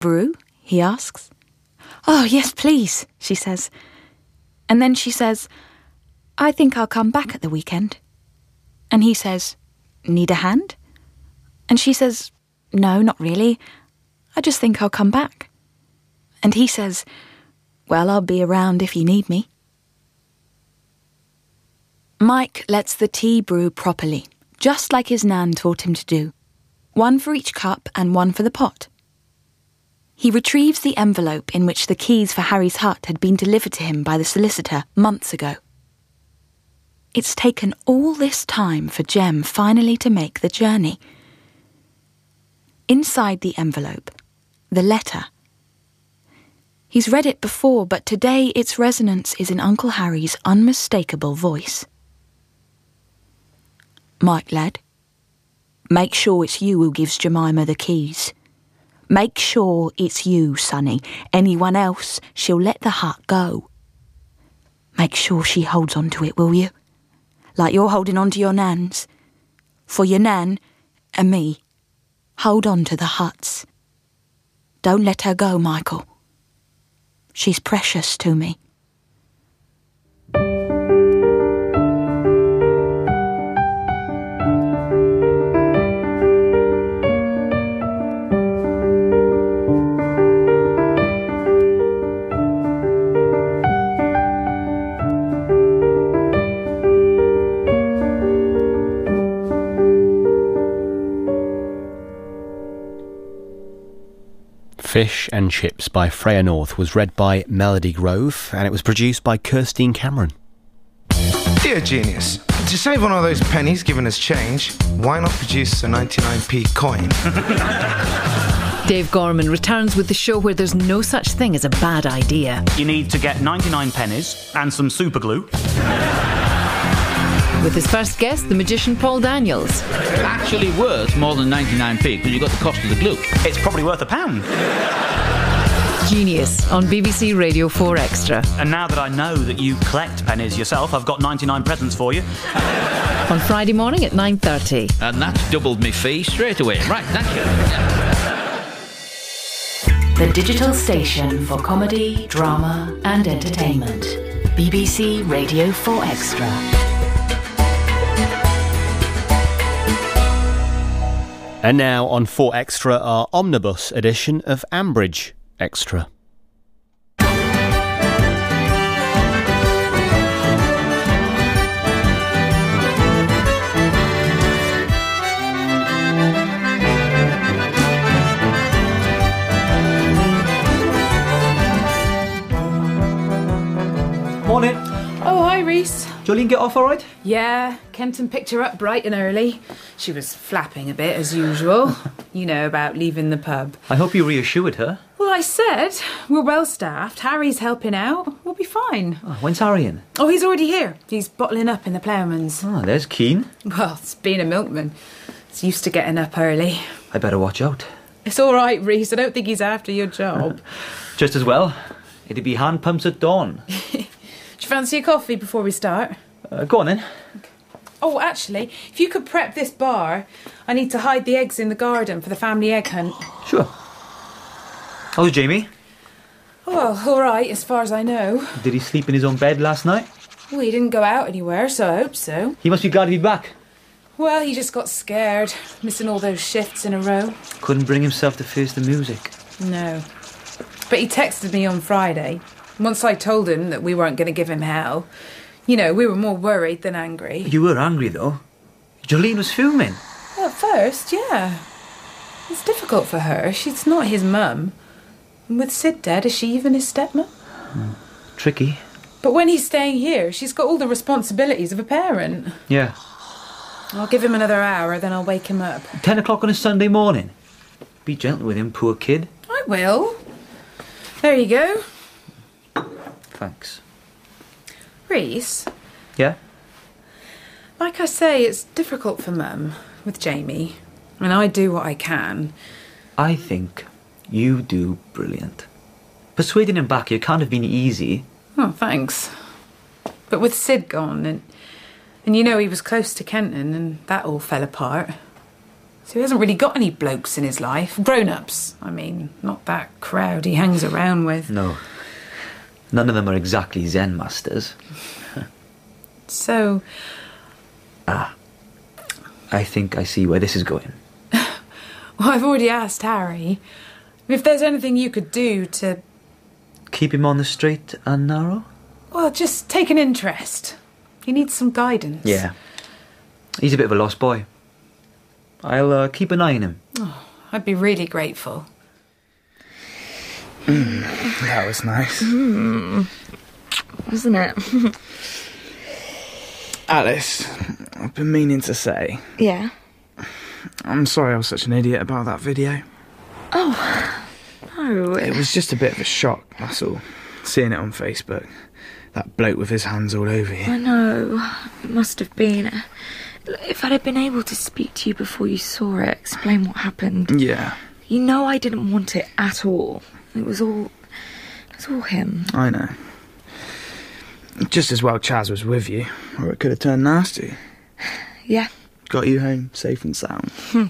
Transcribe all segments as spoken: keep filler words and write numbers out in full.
brew?" he asks. "Oh, yes, please," she says. And then she says, "I think I'll come back at the weekend." And he says, "Need a hand?" And she says, "No, not really. I just think I'll come back." And he says, "Well, I'll be around if you need me." Mike lets the tea brew properly, just like his nan taught him to do. One for each cup and one for the pot. He retrieves the envelope in which the keys for Harry's hut had been delivered to him by the solicitor months ago. It's taken all this time for Jem finally to make the journey. Inside the envelope, the letter. He's read it before, but today its resonance is in Uncle Harry's unmistakable voice. Mike, lad, make sure it's you who gives Jemima the keys. Make sure it's you, sonny. Anyone else, she'll let the hut go. Make sure she holds on to it, will you? Like you're holding on to your nan's. For your nan and me, hold on to the huts. Don't let her go, Michael. She's precious to me. Fish and Chips by Freya North was read by Melody Grove, and it was produced by Kirstine Cameron. Dear Genius, to save on all those pennies given as change, why not produce a ninety-nine p coin? Dave Gorman returns with the show where there's no such thing as a bad idea. You need to get ninety-nine pennies and some super glue. With his first guest, the magician Paul Daniels. Actually worth more than ninety-nine p because you got the cost of the glue. It's probably worth a pound. Genius on B B C Radio four Extra. And now that I know that you collect pennies yourself, I've got ninety-nine presents for you. On Friday morning at nine thirty. And that's doubled me fee straight away. Right, thank you. The digital station for comedy, drama and entertainment. B B C Radio four Extra. And now on four Extra, our omnibus edition of Ambridge Extra. Morning. Oh, hi, Reese. Jolene get off all right? Yeah, Kenton picked her up bright and early. She was flapping a bit, as usual. You know, about leaving the pub. I hope you reassured her. Well, I said, we're well-staffed. Harry's helping out. We'll be fine. Oh, when's Harry in? Oh, he's already here. He's bottling up in the Ploughman's. Oh, there's Keen. Well, it's being a milkman. It's used to getting up early. I better watch out. It's all right, Reese. I don't think he's after your job. Just as well. It'd be hand pumps at dawn. Do you fancy a coffee before we start? Uh, go on then. Okay. Oh, actually, if you could prep this bar, I need to hide the eggs in the garden for the family egg hunt. Sure. How's Jamie? Well, all right, as far as I know. Did he sleep in his own bed last night? Well, he didn't go out anywhere, so I hope so. He must be glad to be back. Well, he just got scared, missing all those shifts in a row. Couldn't bring himself to face the music. No. But he texted me on Friday. Once I told him that we weren't going to give him hell. You know, we were more worried than angry. You were angry, though. Jolene was fuming. Well, at first, yeah. It's difficult for her. She's not his mum. And with Sid dead, is she even his stepmom? Hmm. Tricky. But when he's staying here, she's got all the responsibilities of a parent. Yeah. I'll give him another hour, then I'll wake him up. Ten o'clock on a Sunday morning. Be gentle with him, poor kid. I will. There you go. Thanks. Reese? Yeah? Like I say, it's difficult for Mum with Jamie. And I do what I can. I think you do brilliant. Persuading him back here can't have been easy. Oh, thanks. But with Sid gone, and, and you know he was close to Kenton, and that all fell apart. So he hasn't really got any blokes in his life. Grown-ups, I mean, not that crowd he hangs around with. No. None of them are exactly Zen masters. So... Ah. I think I see where this is going. Well, I've already asked Harry. If there's anything you could do to... Keep him on the straight and narrow? Well, just take an interest. He needs some guidance. Yeah. He's a bit of a lost boy. I'll uh, keep an eye on him. Oh, I'd be really grateful. Mm, that was nice. Mm, wasn't it? Alice, I've been meaning to say... Yeah? I'm sorry I was such an idiot about that video. Oh, no. It was just a bit of a shock, that's all. Seeing it on Facebook. That bloke with his hands all over you. I know. It must have been. If I'd have been able to speak to you before you saw it, explain what happened. Yeah. You know I didn't want it at all. It was all... It was all him. I know. Just as well Chaz was with you, or it could have turned nasty. Yeah. Got you home safe and sound. Hmm.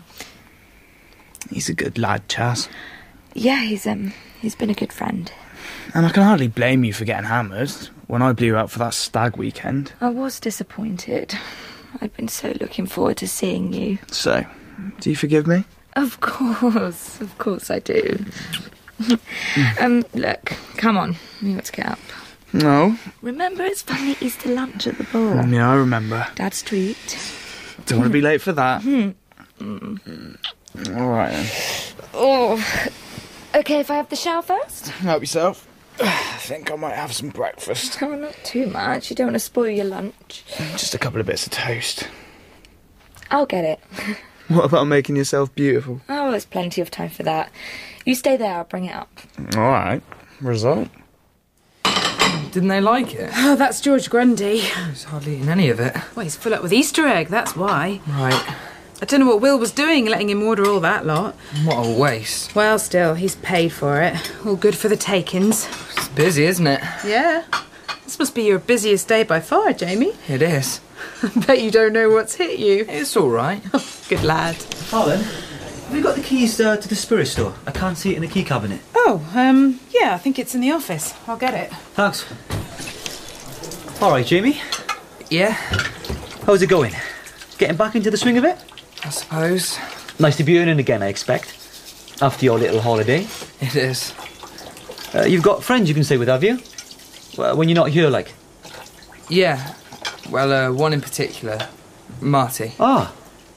He's a good lad, Chaz. Yeah, he's um he's been a good friend. And I can hardly blame you for getting hammered when I blew you out for that stag weekend. I was disappointed. I'd been so looking forward to seeing you. So, do you forgive me? Of course, of course I do. um, look, come on, we got to get up. No. Remember, it's family Easter lunch at the bar. Yeah, I remember. Dad's treat. Don't want to be late for that. Mm. All right then. Oh, okay. If I have the shower first. Help yourself. I think I might have some breakfast. Oh, not too much. You don't want to spoil your lunch. Just a couple of bits of toast. I'll get it. What about making yourself beautiful? Oh, there's plenty of time for that. You stay there. I'll bring it up. All right. Result. Didn't they like it? Oh, that's George Grundy. He's hardly eaten any of it. Well, he's full up with Easter egg, that's why. Right. I don't know what Will was doing, letting him order all that lot. What a waste. Well, still, he's paid for it. All good for the takings. It's busy, isn't it? Yeah. This must be your busiest day by far, Jamie. It is. I bet you don't know what's hit you. It's all right. Good lad. Harlan, have you got the keys uh, to the spirit store? I can't see it in the key cabinet. Oh, um, yeah, I think it's in the office. I'll get it. Thanks. All right, Jamie. Yeah? How's it going? Getting back into the swing of it? I suppose. Nice to be earning again, I expect. After your little holiday. It is. Uh, you've got friends you can stay with, have you? Well, when you're not here, like? Yeah. Well, uh, one in particular. Marty. Ah.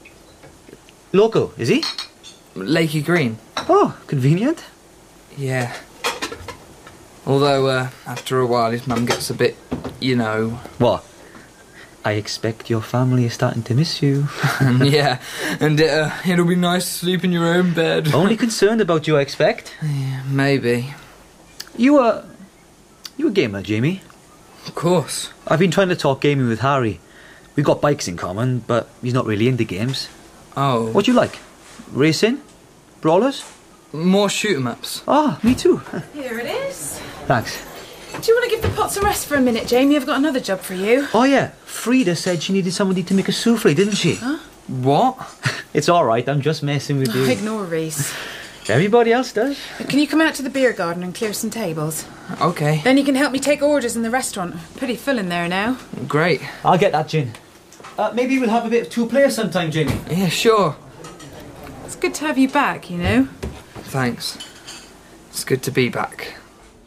Local, is he? Lakey Green. Oh, convenient. Yeah. Although, uh, after a while, his mum gets a bit, you know... What? I expect your family is starting to miss you. Yeah, and it, uh, it'll be nice to sleep in your own bed. Only concerned about you, I expect. Yeah, maybe. You, uh... You a gamer, Jamie? Of course. I've been trying to talk gaming with Harry. We've got bikes in common, but he's not really into games. Oh. What do you like? Racing? Brawlers? More shoot-em-ups. Ah, me too. Here it is. Thanks. Do you want to give the pots a rest for a minute, Jamie? I've got another job for you. Oh, yeah. Frida said she needed somebody to make a souffle, didn't she? Huh? What? It's all right. I'm just messing with you. Ignore Reese. Everybody else does. Can you come out to the beer garden and clear some tables? Okay. Then you can help me take orders in the restaurant. Pretty full in there now. Great. I'll get that gin. Uh, maybe we'll have a bit of two-player sometime, Jamie. Yeah, sure. It's good to have you back, you know. Thanks. It's good to be back.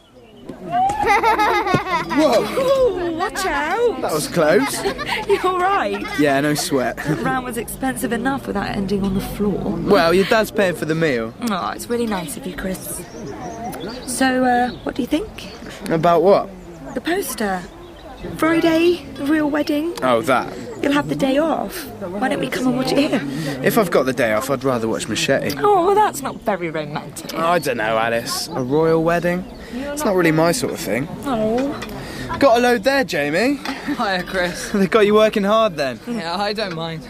Whoa! Ooh, watch out! That was close. You all right? Yeah, no sweat. The round was expensive enough without ending on the floor. Well, your dad's paying for the meal. Oh, it's really nice of you, Chris. So, uh, what do you think? About what? The poster. Friday, the real wedding. Oh, that. You'll have the day off. Why don't we come and watch it here? If I've got the day off, I'd rather watch Machete. Oh, well, that's not very romantic. I don't know, Alice. A royal wedding? It's not really my sort of thing. Oh. Got a load there, Jamie. Hiya, Chris. They got you working hard then. Yeah, I don't mind.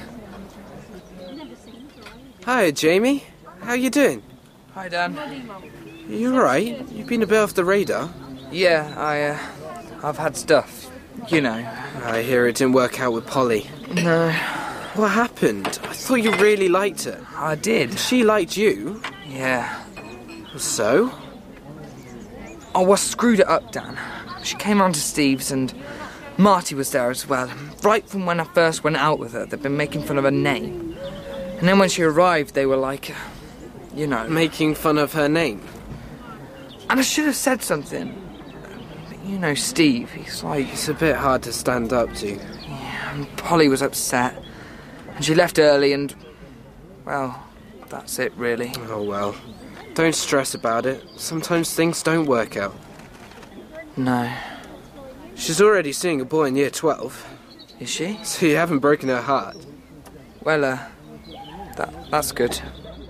Hi, Jamie. How you doing? Hi, Dan. You alright? You've been a bit off the radar. Yeah, I, uh, I've had stuff. You know. I hear it didn't work out with Polly. No. What happened? I thought you really liked her. I did. She liked you? Yeah. So? Oh, I screwed it up, Dan. She came round to Steve's and Marty was there as well. Right from when I first went out with her, they'd been making fun of her name. And then when she arrived, they were like, you know... Making fun of her name? And I should have said something. But you know Steve, he's like... It's a bit hard to stand up to. Yeah, and Polly was upset. And she left early and... Well, that's it, really. Oh, well. Don't stress about it. Sometimes things don't work out. No. She's already seeing a boy in year twelve. Is she? So you haven't broken her heart. Well, uh... That, that's good.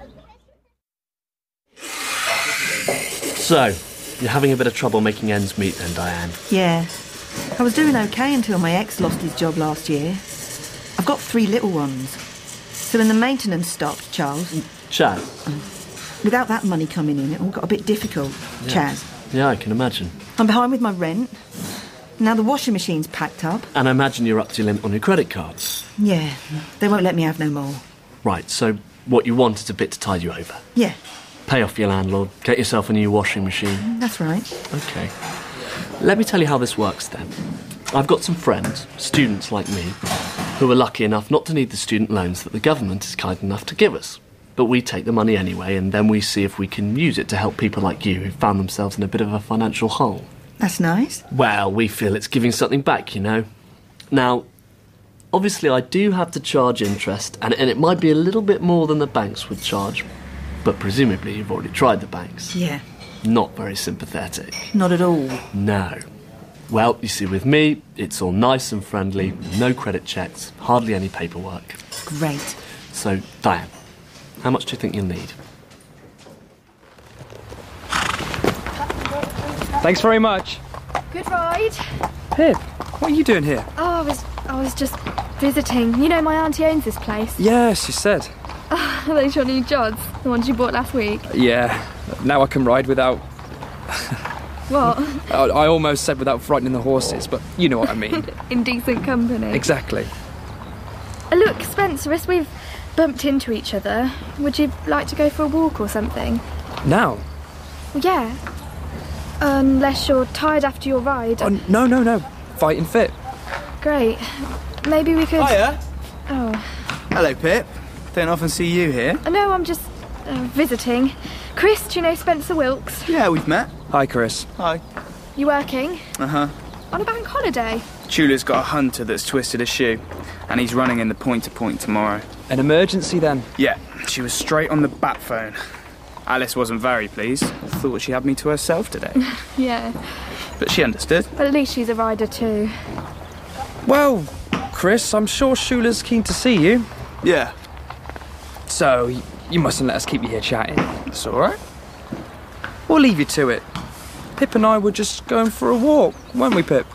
So, you're having a bit of trouble making ends meet then, Diane? Yeah. I was doing okay until my ex lost his job last year. I've got three little ones. So when the maintenance stopped, Charles... Chaz? Without that money coming in, it all got a bit difficult, Yeah. Chaz. Yeah, I can imagine. I'm behind with my rent. Now the washing machine's packed up. And I imagine you're up to your limit on your credit cards. Yeah, they won't let me have no more. Right, so what you want is a bit to tide you over. Yeah. Pay off your landlord, get yourself a new washing machine. That's right. OK. Let me tell you how this works then. I've got some friends, students like me, who are lucky enough not to need the student loans that the government is kind enough to give us. But we take the money anyway, and then we see if we can use it to help people like you who found themselves in a bit of a financial hole. That's nice. Well, we feel it's giving something back, you know. Now, obviously I do have to charge interest, and, and it might be a little bit more than the banks would charge, but presumably you've already tried the banks. Yeah. Not very sympathetic. Not at all. No. Well, you see, with me, it's all nice and friendly, no credit checks, hardly any paperwork. Great. So, Diane, how much do you think you'll need? Thanks very much. Good ride. Pip, what are you doing here? Oh, I was I was just visiting. You know, my auntie owns this place. Yes, she said. Oh, are those your new Jods? The ones you bought last week? Yeah, now I can ride without... What? I, I almost said without frightening the horses, but you know what I mean. In decent company. Exactly. Uh, look, Spencer, as we've bumped into each other, would you like to go for a walk or something? Now? Well, yeah. Unless you're tired after your ride. Oh, no, no, no. Fighting fit. Great. Maybe we could... Hiya. Oh. Hello, Pip. Don't often see you here. Uh, no, I'm just uh, visiting. Chris, do you know Spencer Wilkes? Yeah, we've met. Hi, Chris. Hi. You working? Uh-huh. On a bank holiday? Chula's got a hunter that's twisted a shoe, and he's running in the point-to-point tomorrow. An emergency, then? Yeah, she was straight on the bat phone. Alice wasn't very pleased. Thought she had me to herself today. Yeah. But she understood. But at least she's a rider too. Well, Chris, I'm sure Shula's keen to see you. Yeah. So, y- you mustn't let us keep you here chatting. That's all right. We'll leave you to it. Pip and I were just going for a walk, weren't we, Pip?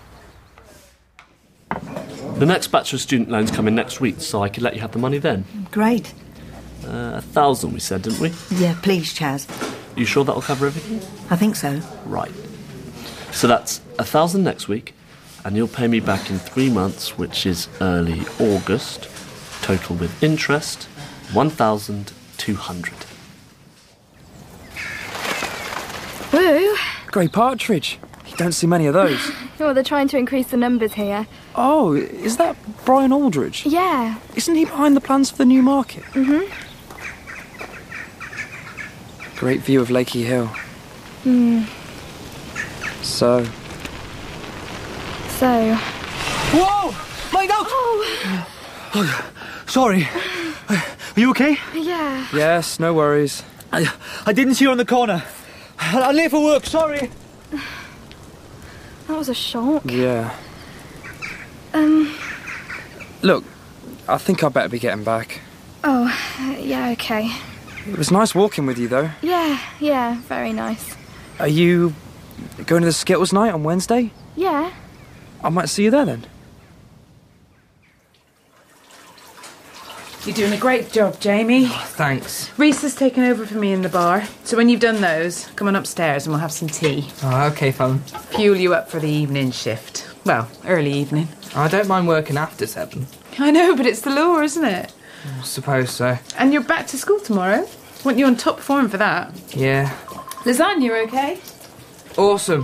The next batch of student loans come in next week, so I could let you have the money then. Great. Uh, a thousand, we said, didn't we? Yeah, please, Chaz. You sure that'll cover everything? I think so. Right. So that's a thousand next week, and you'll pay me back in three months, which is early August. Total with interest, one thousand two hundred. Woo! Grey partridge. You don't see many of those. Well, they're trying to increase the numbers here. Oh, is that Brian Aldridge? Yeah. Isn't he behind the plans for the new market? Mm-hmm. Great view of Lakey Hill. Hmm. So... So... Whoa! My note! Oh! Oh, sorry. Are you okay? Yeah. Yes, no worries. I, I didn't see you on the corner. I'm late for work, sorry. That was a shock. Yeah. Um... Look, I think I'd better be getting back. Oh, yeah, okay. It was nice walking with you, though. Yeah, yeah, very nice. Are you going to the Skittles night on Wednesday? Yeah. I might see you there, then. You're doing a great job, Jamie. Oh, thanks. Reese has taken over for me in the bar, so when you've done those, come on upstairs and we'll have some tea. Oh, okay, fun. Fuel you up for the evening shift. Well, early evening. I don't mind working after seven. I know, but it's the law, isn't it? I suppose so. And you're back to school tomorrow. Want you on top form for that. Yeah. Lasagna, okay? Awesome.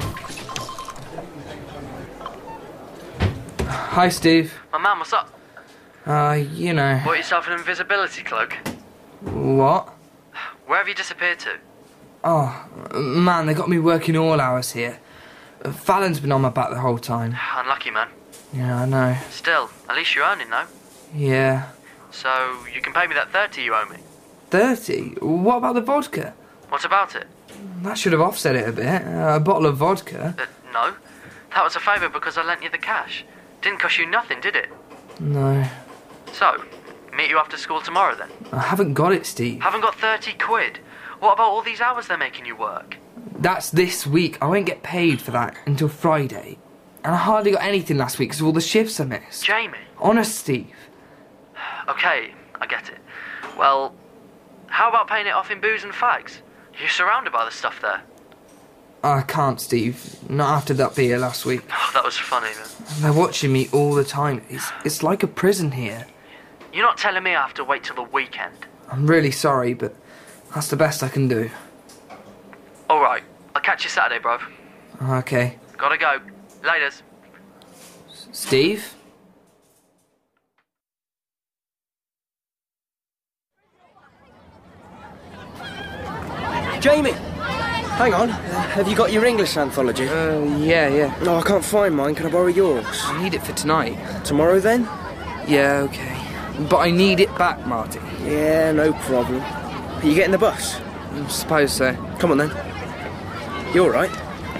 Hi, Steve. My man, what's up? Uh, you know. Bought yourself an invisibility cloak. What? Where have you disappeared to? Oh, man, they got me working all hours here. Fallon's been on my back the whole time. Unlucky, man. Yeah, I know. Still, at least you're earning, though. Yeah. So, you can pay me that thirty you owe me. thirty? What about the vodka? What about it? That should have offset it a bit. Uh, a bottle of vodka. Uh, no. That was a favour because I lent you the cash. Didn't cost you nothing, did it? No. So, meet you after school tomorrow, then? I haven't got it, Steve. Haven't got thirty quid? What about all these hours they're making you work? That's this week. I won't get paid for that until Friday. And I hardly got anything last week because of all the shifts I missed. Jamie? Honest, Steve. Okay, I get it. Well, how about paying it off in booze and fags? You're surrounded by the stuff there. I can't, Steve. Not after that beer last week. Oh, that was funny, then. They're watching me all the time. It's, it's like a prison here. You're not telling me I have to wait till the weekend? I'm really sorry, but that's the best I can do. Alright, I'll catch you Saturday, bruv. Okay. Gotta go. Laters. Steve? Jamie! Hang on, uh, have you got your English anthology? Uh, yeah, yeah. No, I can't find mine. Can I borrow yours? I need it for tonight. Tomorrow, then? Yeah, okay. But I need it back, Marty. Yeah, no problem. Are you getting the bus? I suppose so. Come on, then. You all right?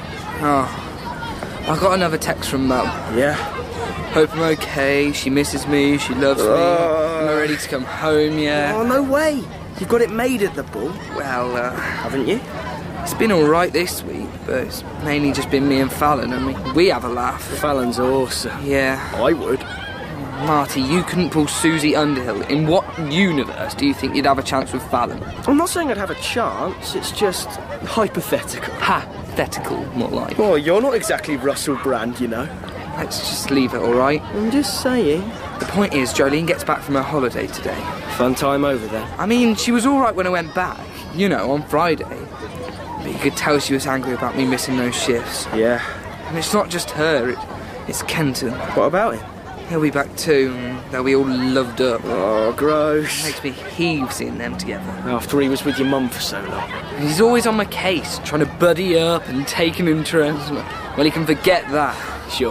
Oh, I got another text from Mum. Yeah? Hope I'm okay. She misses me. She loves me. Uh, Am I ready to come home yet? Oh, no way. You've got it made at the Bull. Well, uh... haven't you? It's been all right this week, but it's mainly just been me and Fallon, and we, we have a laugh. Fallon's awesome. Yeah. I would. Marty, you couldn't pull Susie Underhill. In what universe do you think you'd have a chance with Fallon? I'm not saying I'd have a chance, it's just hypothetical. Hypothetical, more like. Oh, you're not exactly Russell Brand, you know. Let's just leave it, all right? I'm just saying. The point is, Jolene gets back from her holiday today. Fun time over there. I mean, she was all right when I went back, you know, on Friday. But you could tell she was angry about me missing those shifts. Yeah. And it's not just her, it, it's Kenton. What about him? He'll be back too, and they'll be all loved up. Oh, gross. It makes me heave seeing them together. After he was with your mum for so long. He's always on my case, trying to buddy up and take an interest. Well, he can forget that. Sure.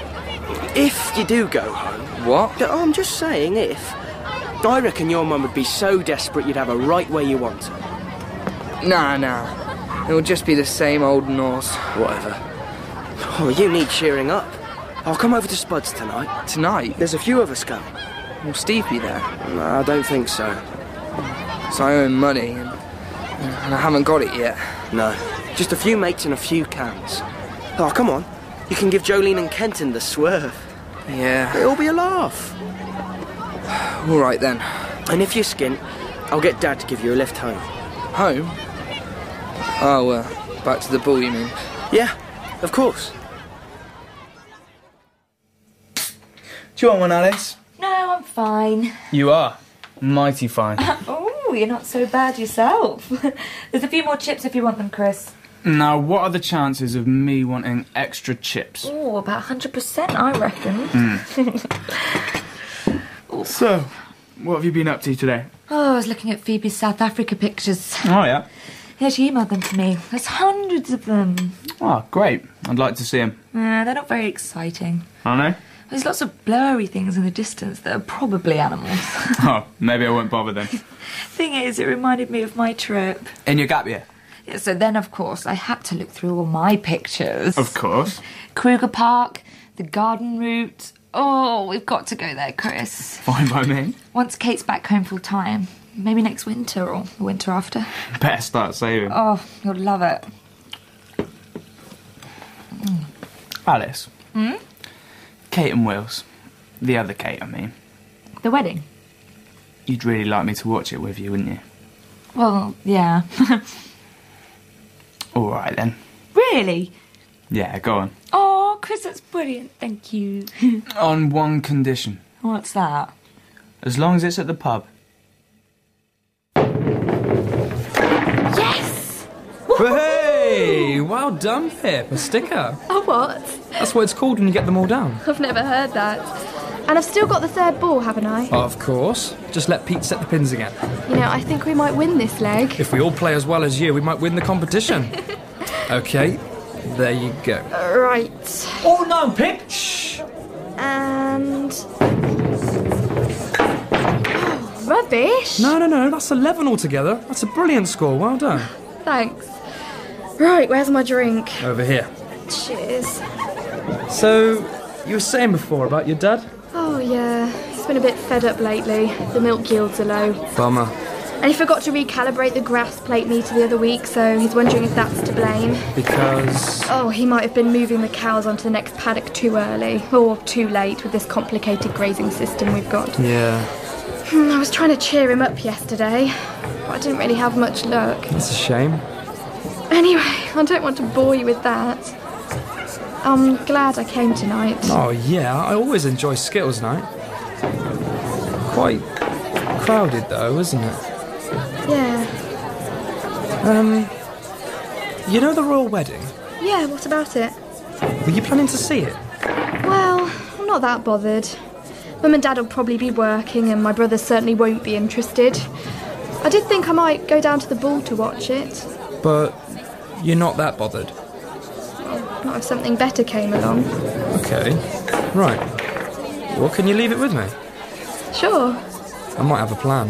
If you do go home... What? Oh, I'm just saying if. I reckon your mum would be so desperate you'd have her right where you want her. Nah, nah. It'll just be the same old Norse. Whatever. Oh, you need cheering up. I'll come over to Spud's tonight. Tonight? There's a few of us going. Will Steve be there? No, I don't think so. So I owe him money, and, and I haven't got it yet. No. Just a few mates and a few cans. Oh, come on. You can give Jolene and Kenton the swerve. Yeah. It'll be a laugh. All right, then. And if you're skint, I'll get Dad to give you a lift home. Home? Oh, uh, back to the Bull, you mean? Yeah, of course. Do you want one, Alice? No, I'm fine. You are. Mighty fine. Oh, you're not so bad yourself. There's a few more chips if you want them, Chris. Now, what are the chances of me wanting extra chips? Oh, about one hundred percent, I reckon. Mm. So, what have you been up to today? Oh, I was looking at Phoebe's South Africa pictures. Oh, yeah? Yeah, she emailed them to me. There's hundreds of them. Oh, great. I'd like to see them. Uh, they're not very exciting. I know. There's lots of blurry things in the distance that are probably animals. Oh, maybe I won't bother then. Thing is, it reminded me of my trip. In your gap year? Yeah, so then, of course, I had to look through all my pictures. Of course. Kruger Park, the garden route. Oh, we've got to go there, Chris. Fine by me. Once Kate's back home full time. Maybe next winter or the winter after. Better start saving. Oh, you'll love it. Mm. Alice. Hmm? Kate and Wills. The other Kate, I mean. The wedding? You'd really like me to watch it with you, wouldn't you? Well, yeah. All right, then. Really? Yeah, go on. Oh, Chris, that's brilliant. Thank you. On one condition. What's that? As long as it's at the pub. Yes! Hey! Well done, Pip. A sticker. A what? That's what it's called when you get them all down. I've never heard that. And I've still got the third ball, haven't I? Of course. Just let Pete set the pins again. You know, I think we might win this leg. If we all play as well as you, we might win the competition. Okay, there you go. Uh, right. Oh no, Pip! Shh. And... Oh, rubbish. No, no, no, that's eleven altogether. That's a brilliant score, well done. Thanks. Right, where's my drink? Over here. Cheers. So, you were saying before about your dad? Oh, yeah. He's been a bit fed up lately. The milk yields are low. Bummer. And he forgot to recalibrate the grass plate meter the other week, so he's wondering if that's to blame. Because... Oh, he might have been moving the cows onto the next paddock too early, or too late with this complicated grazing system we've got. Yeah. Hmm, I was trying to cheer him up yesterday, but I didn't really have much luck. That's a shame. Anyway, I don't want to bore you with that. I'm glad I came tonight. Oh, yeah, I always enjoy Skittles night. Quite crowded, though, isn't it? Yeah. Um, you know the royal wedding? Yeah, what about it? Were you planning to see it? Well, I'm not that bothered. Mum and Dad will probably be working and my brother certainly won't be interested. I did think I might go down to the ball to watch it. But you're not that bothered? Well, not if something better came along. Okay, right. Well, can you leave it with me? Sure. I might have a plan.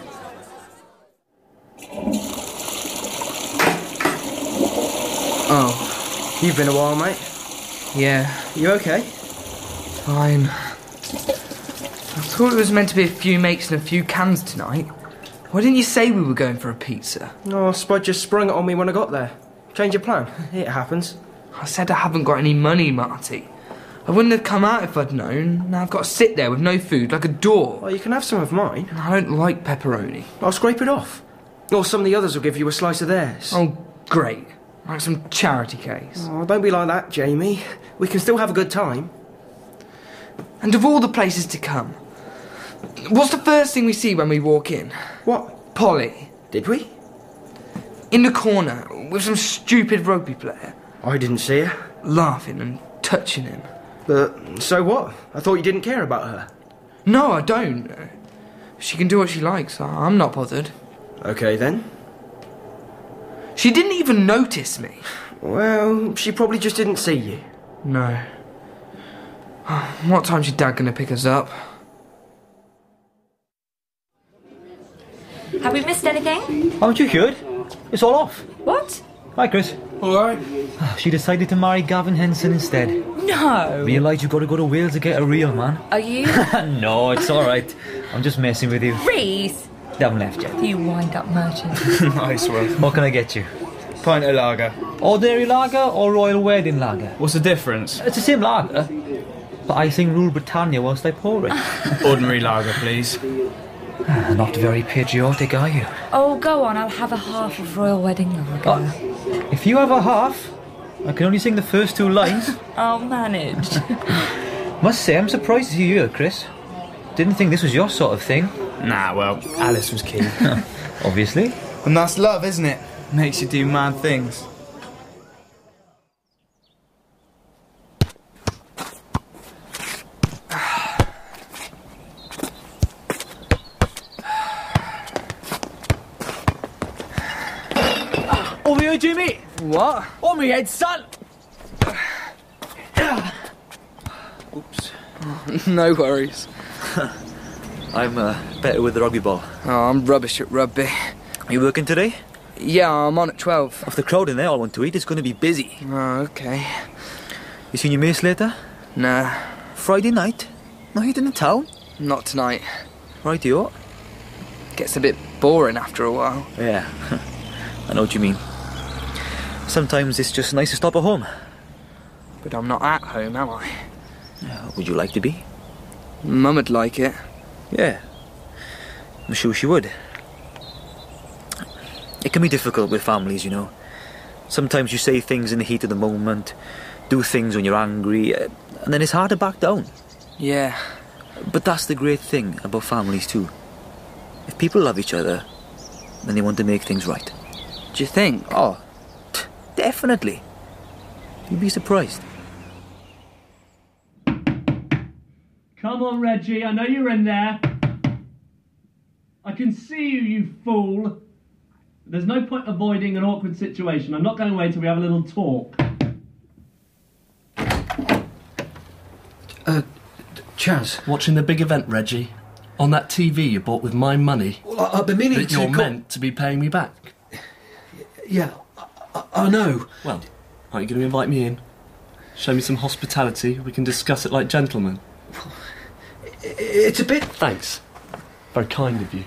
Oh, you've been a while, mate. Yeah. You okay? Fine. I thought it was meant to be a few mates and a few cans tonight. Why didn't you say we were going for a pizza? Oh, Spud just sprung it on me when I got there. Change your plan. It happens. I said I haven't got any money, Marty. I wouldn't have come out if I'd known. Now I've got to sit there with no food like a door. Well, you can have some of mine. I don't like pepperoni. I'll scrape it off. Or some of the others will give you a slice of theirs. Oh, great. Like some charity case. Oh, don't be like that, Jamie. We can still have a good time. And of all the places to come, what's the first thing we see when we walk in? What? Polly. Did we? In the corner, with some stupid rugby player. I didn't see her. Laughing and touching him. But, so what? I thought you didn't care about her. No, I don't. She can do what she likes. I'm not bothered. Okay, then. She didn't even notice me. Well, she probably just didn't see you. No. What time's your dad going to pick us up? Have we missed anything? Haven't you heard? It's all off. What? Hi, Chris. All right. She decided to marry Gavin Henson instead. No. Realised you've got to go to Wales to get a real man. Are you? No, it's all right. I'm just messing with you. Reese! They haven't left yet. You wind-up merchant. Nice one. What can I get you? Pint of lager. Ordinary lager or royal wedding lager? What's the difference? It's the same lager, but I sing Rule Britannia whilst I pour it. Ordinary lager, please. Not very patriotic, are you? Oh, go on, I'll have a half of royal wedding lager. Uh, if you have a half, I can only sing the first two lines. I'll manage. Must say, I'm surprised to see you here, Chris. Didn't think this was your sort of thing. Nah, well, Alice was keen. Obviously. And that's love, isn't it? Makes you do mad things. Over here, Jimmy! What? On me head, son! Oops. No worries. I'm uh, better with the rugby ball. Oh, I'm rubbish at rugby. Are you working today? Yeah, I'm on at twelve. If the crowd in there all want to eat, it's going to be busy. Oh, okay. You seen your mates later? Nah. Friday night? Not heading in town? Not tonight. Rightio. Gets a bit boring after a while. Yeah, I know what you mean. Sometimes it's just nice to stop at home. But I'm not at home, am I? Uh, would you like to be? Mum would like it. Yeah, I'm sure she would. It can be difficult with families, you know. Sometimes you say things in the heat of the moment, do things when you're angry, uh, and then it's hard to back down. Yeah, But that's the great thing about families too. If people love each other, then they want to make things right. Do you think? Oh, t- definitely. You'd be surprised. Come on, Reggie, I know you're in there. I can see you, you fool. There's no point avoiding an awkward situation. I'm not going away till we have a little talk. Uh, Chaz? Watching the big event, Reggie. On that T V you bought with my money. Well, I, I've been meaning that to... you're co- meant to be paying me back. Yeah, I, I know. Well, aren't you going to invite me in? Show me some hospitality. We can discuss it like gentlemen. It's a bit... Thanks. Very kind of you.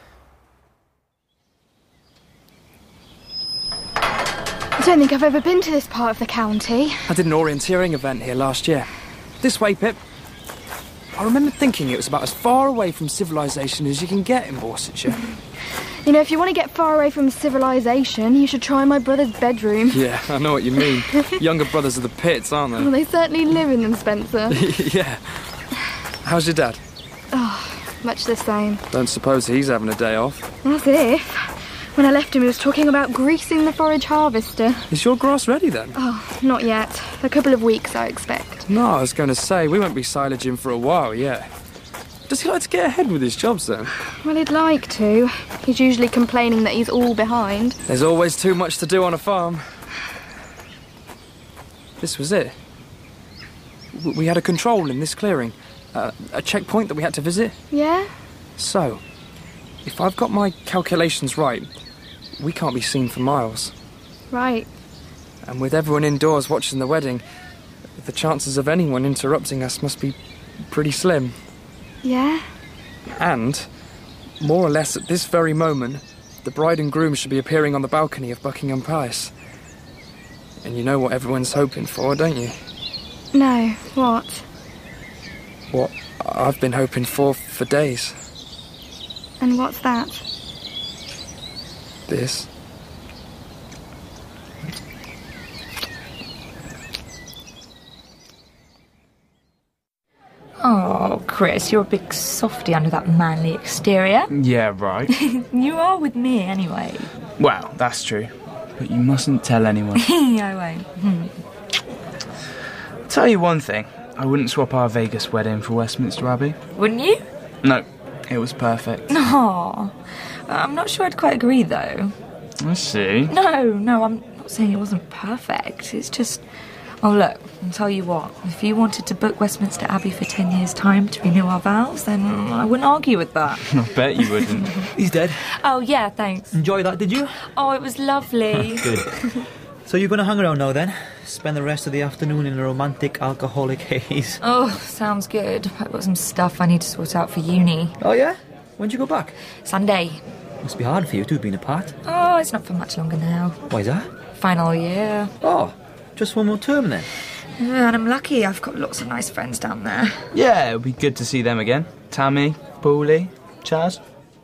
I don't think I've ever been to this part of the county. I did an orienteering event here last year. This way, Pip. I remember thinking it was about as far away from civilization as you can get in Borsetshire. You know, if you want to get far away from civilization, you should try my brother's bedroom. Yeah, I know what you mean. Younger brothers are the pits, aren't they? Well, they certainly live in them, Spencer. Yeah. How's your dad? Oh, much the same. Don't suppose he's having a day off. As if. When I left him, he was talking about greasing the forage harvester. Is your grass ready then? Oh, not yet. A couple of weeks, I expect. No, I was going to say, we won't be silaging for a while yet. Does he like to get ahead with his jobs then? Well, he'd like to. He's usually complaining that he's all behind. There's always too much to do on a farm. This was it. W- We had a control in this clearing. Uh, a checkpoint that we had to visit. Yeah? So, if I've got my calculations right, we can't be seen for miles. Right. And with everyone indoors watching the wedding, the chances of anyone interrupting us must be pretty slim. Yeah? And, more or less at this very moment, the bride and groom should be appearing on the balcony of Buckingham Palace. And you know what everyone's hoping for, don't you? No, what? What I've been hoping for for days. And what's that? This. Oh, Chris, you're a big softy under that manly exterior. Yeah, right. You are with me, anyway. Well, that's true. But you mustn't tell anyone. I won't. Hmm. Tell you one thing. I wouldn't swap our Vegas wedding for Westminster Abbey. Wouldn't you? No, it was perfect. No. I'm not sure I'd quite agree, though. I see. No, no, I'm not saying it wasn't perfect. It's just... Oh, look, I'll tell you what. If you wanted to book Westminster Abbey for ten years' time to renew our vows, then I wouldn't argue with that. I bet you wouldn't. He's dead. Oh, yeah, thanks. Enjoy that, did you? Oh, it was lovely. Good. So you're going to hang around now, then? Spend the rest of the afternoon in a romantic alcoholic haze? Oh, sounds good. I've got some stuff I need to sort out for uni. Oh, yeah? When'd you go back? Sunday. Must be hard for you two being apart. Oh, it's not for much longer now. Why's that? Final year. Oh, just one more term, then? Yeah, and I'm lucky I've got lots of nice friends down there. Yeah, it'll be good to see them again. Tammy, Paulie, Chaz.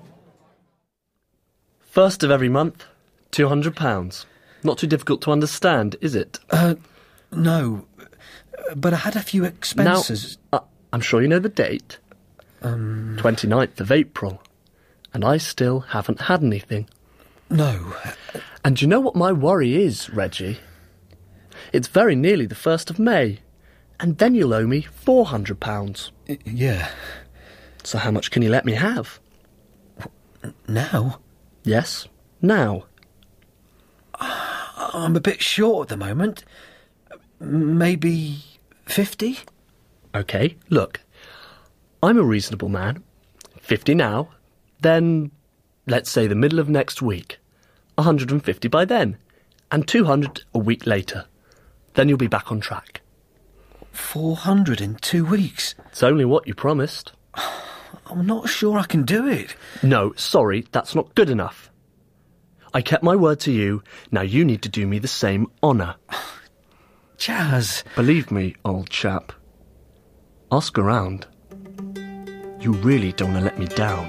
First of every month, two hundred pounds. Not too difficult to understand, is it? Uh, no. But I had a few expenses. Now, uh, I'm sure you know the date. Um... twenty-ninth of April. And I still haven't had anything. No. And you know what my worry is, Reggie? It's very nearly the first of May. And then you'll owe me four hundred pounds. I- yeah. So how much can you let me have? Now? Yes, now. I'm a bit short at the moment. Maybe fifty? OK, look. I'm a reasonable man. fifty now. Then, let's say the middle of next week. one hundred fifty by then. And two hundred a week later. Then you'll be back on track. four hundred in two weeks? It's only what you promised. I'm not sure I can do it. No, sorry, that's not good enough. I kept my word to you. Now you need to do me the same honour. Chaz. Believe me, old chap. Ask around. You really don't want to let me down.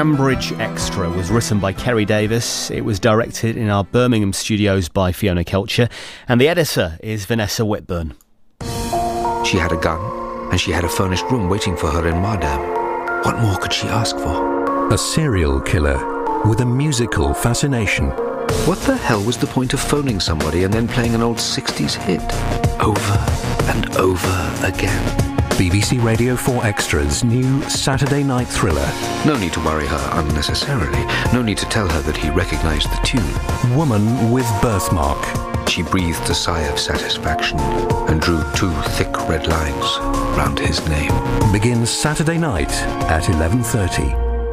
Ambridge Extra was written by Kerry Davis. It was directed in our Birmingham studios by Fiona Kelcher, and the editor is Vanessa Whitburn. She had a gun, and she had a furnished room waiting for her in Mardam. What more could she ask for? A serial killer with a musical fascination. What the hell was the point of phoning somebody and then playing an old sixties hit? Over and over again. B B C Radio four Extra's new Saturday night thriller. No need to worry her unnecessarily. No need to tell her that he recognised the tune. Woman with Birthmark. She breathed a sigh of satisfaction and drew two thick red lines round his name. Begins Saturday night at eleven thirty.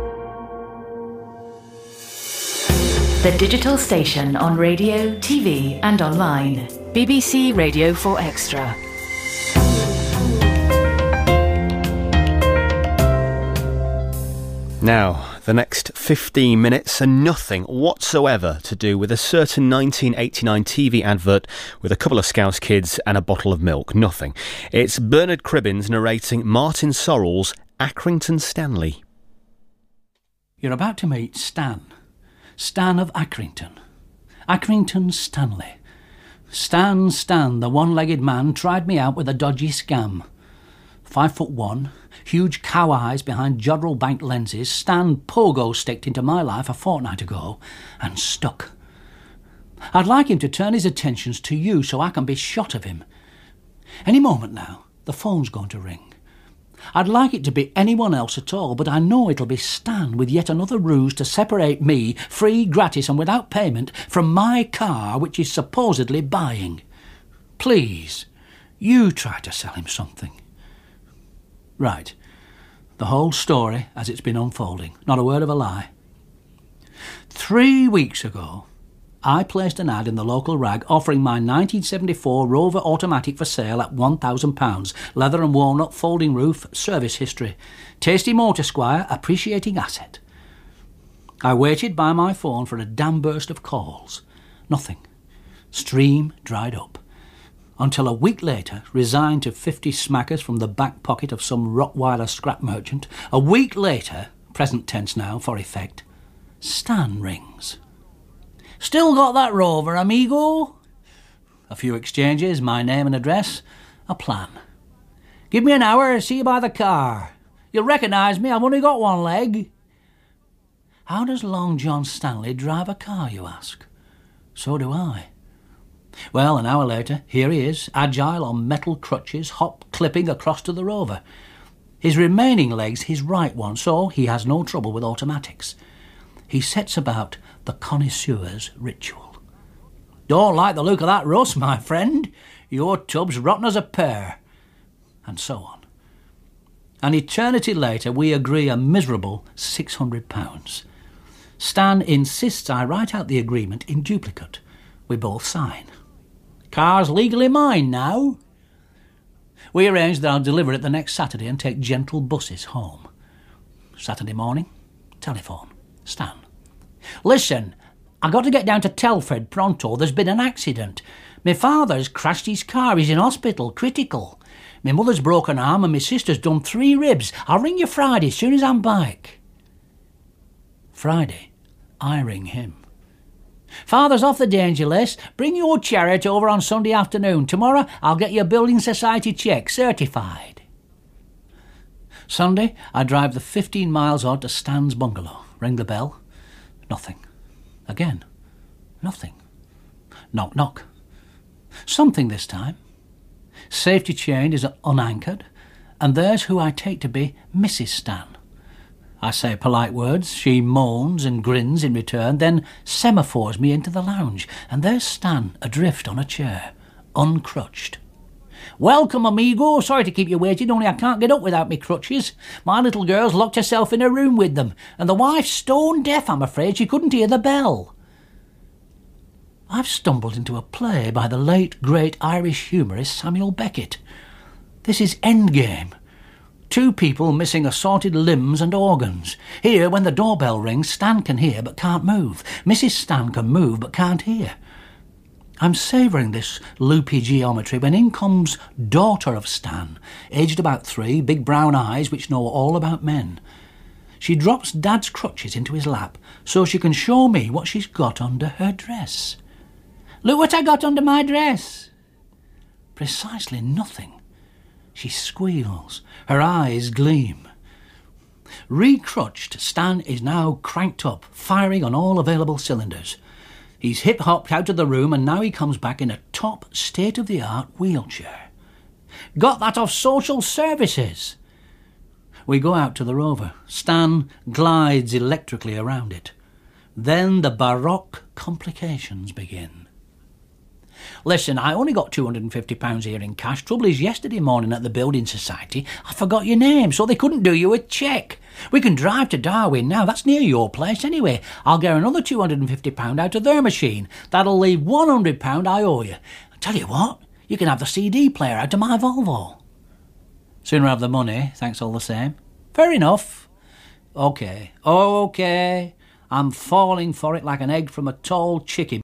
The digital station on radio, T V and online. B B C Radio four Extra. Now, the next fifteen minutes are nothing whatsoever to do with a certain nineteen eighty-nine T V advert with a couple of Scouse kids and a bottle of milk. Nothing. It's Bernard Cribbins narrating Martin Sorrell's Accrington Stanley. You're about to meet Stan. Stan of Accrington. Accrington Stanley. Stan, Stan, the one-legged man, tried me out with a dodgy scam. Five foot one, huge cow eyes behind jodrell banked lenses, Stan pogo-sticked into my life a fortnight ago and stuck. I'd like him to turn his attentions to you so I can be shot of him. Any moment now, the phone's going to ring. I'd like it to be anyone else at all, but I know it'll be Stan with yet another ruse to separate me, free, gratis and without payment, from my car which he's supposedly buying. Please, you try to sell him something. Right. The whole story as it's been unfolding. Not a word of a lie. Three weeks ago, I placed an ad in the local rag offering my nineteen seventy-four Rover automatic for sale at one thousand pounds. Leather and walnut, folding roof, service history. Tasty motor squire, appreciating asset. I waited by my phone for a damn burst of calls. Nothing. Stream dried up. Until a week later, resigned to fifty smackers from the back pocket of some Rottweiler scrap merchant, a week later, present tense now for effect, Stan rings. Still got that Rover, amigo? A few exchanges, my name and address, a plan. Give me an hour, see you by the car. You'll recognise me, I've only got one leg. How does Long John Stanley drive a car, you ask? So do I. Well, an hour later, here he is, agile on metal crutches, hop clipping across to the Rover. His remaining leg's his right one, so he has no trouble with automatics. He sets about the connoisseur's ritual. Don't like the look of that rust, my friend. Your tub's rotten as a pear. And so on. An eternity later, we agree a miserable six hundred pounds. Stan insists I write out the agreement in duplicate. We both sign. Car's legally mine now. We arrange that I'll deliver it the next Saturday and take gentle buses home. Saturday morning, telephone. Stan. Listen, I got to get down to Telford pronto. There's been an accident. My father's crashed his car. He's in hospital, critical. My mother's broken arm and my sister's done three ribs. I'll ring you Friday as soon as I'm back. Friday, I ring him. Father's off the danger list. Bring your chariot over on Sunday afternoon. Tomorrow I'll get your building society cheque, certified. Sunday, I drive the fifteen miles odd to Stan's bungalow. Ring the bell. Nothing. Again. Nothing. Knock, knock. Something this time. Safety chain is unanchored, and there's who I take to be Missus Stan. I say polite words, she moans and grins in return, then semaphores me into the lounge, and there's Stan adrift on a chair, uncrutched. Welcome, amigo. Sorry to keep you waiting, only I can't get up without me crutches. My little girl's locked herself in a room with them, and the wife's stone deaf, I'm afraid. She couldn't hear the bell. I've stumbled into a play by the late, great Irish humorist Samuel Beckett. This is Endgame. Two people missing assorted limbs and organs. Here, when the doorbell rings, Stan can hear but can't move. Missus Stan can move but can't hear. I'm savouring this loopy geometry when in comes daughter of Stan, aged about three, big brown eyes which know all about men. She drops Dad's crutches into his lap so she can show me what she's got under her dress. Look what I got under my dress. Precisely nothing. She squeals. Her eyes gleam. Recrutched, Stan is now cranked up, firing on all available cylinders. He's hip-hopped out of the room and now he comes back in a top state-of-the-art wheelchair. Got that off social services. We go out to the Rover. Stan glides electrically around it. Then the baroque complications begin. Listen, I only got two hundred fifty pounds here in cash. Trouble is, yesterday morning at the Building Society, I forgot your name, so they couldn't do you a cheque. We can drive to Darwin now. That's near your place anyway. I'll get another two hundred fifty pounds out of their machine. That'll leave one hundred pounds I owe you. I tell you what, you can have the C D player out of my Volvo. Sooner have the money, thanks all the same. Fair enough. OK, OK. I'm falling for it like an egg from a tall chicken.